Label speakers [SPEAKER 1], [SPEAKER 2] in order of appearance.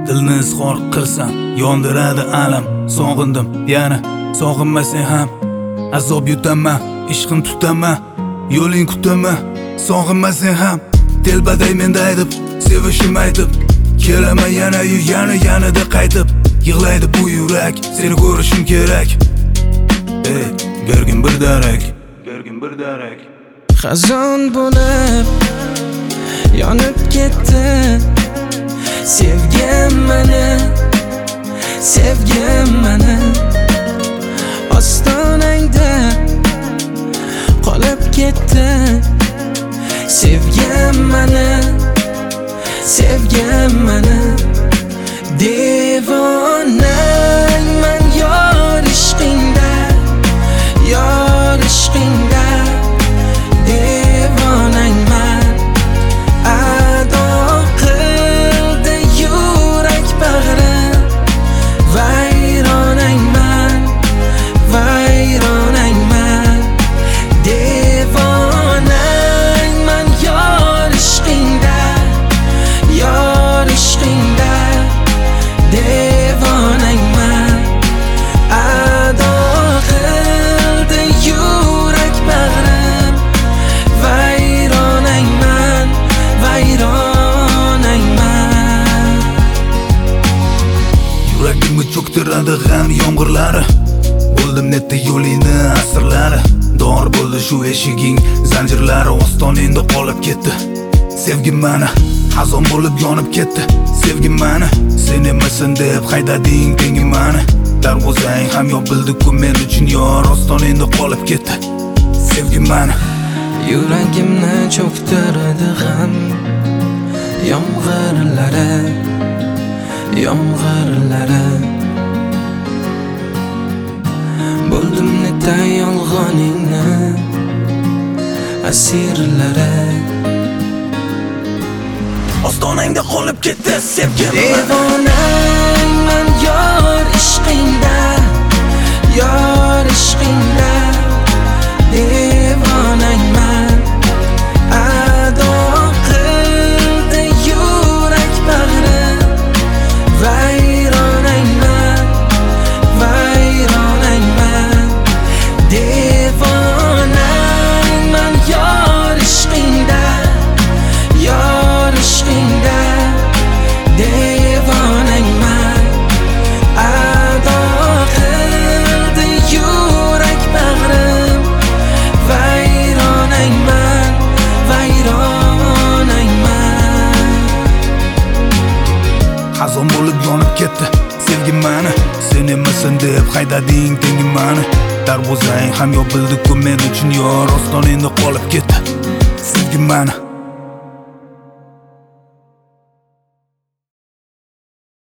[SPEAKER 1] Dilni izhor qilsam yondiradi alam. Sog'indim yana sog'inmasang ham azob yutaman, ishqim tutaman, yo'ling kutaman. Sog'inmasang ham telbaday menda aytib, sevishim aytib, kelaman yana-yu yanada qaytib. Yig'laydi bu yurak, seni ko'rishim kerak. Ey, bergin bir darak.
[SPEAKER 2] Xazon bo'lib yonib ketdi. Sevgim meni ostonangda qolib ketdi. Sevgim meni devonangman yor ishqingda, devonangman. Ado qildi yurak bag'rim, vayronangman. Devonangman yor ishqingda, devonangman. Ado qildi yurak bag'rim, vayronangman.
[SPEAKER 1] Yuragimni cho'ktiradi g'am yomg'irlari. Bo'ldim netda yo'lingni asrlari. Dor bo'ldi shu eshiging zanjirlari, ostoningda qolib ketdi. Sevgim meni xazon bo'lib yonib ketdi. Sevgim meni sen emasan deb haydading tengim meni. Darvozang ham yopildi-ku men uchun yor, ostoningda qolib ketdi. Sevgim meni
[SPEAKER 2] Yuragimni cho'ktiradi g'am yomg'irlari. Bo'ldim netda yolg'oningni asirlari.
[SPEAKER 1] ostonangda qolib ketdi. Sevgim
[SPEAKER 2] Devonangman yor ishqingda, devonangman. Ado qildi yurak bag'rim, vayronangman. Devonangman yor ishqingda, devonangman. Ado qildi yurak bag'rim, vayronangman.
[SPEAKER 1] Xazon bo'lib yonib ketdi. Sevgim meni sen emasan deb haydading tengim meni. Darvozang ham yopildi-ku men uchun yor, ostoningda qolib ketdi. Sevgim meni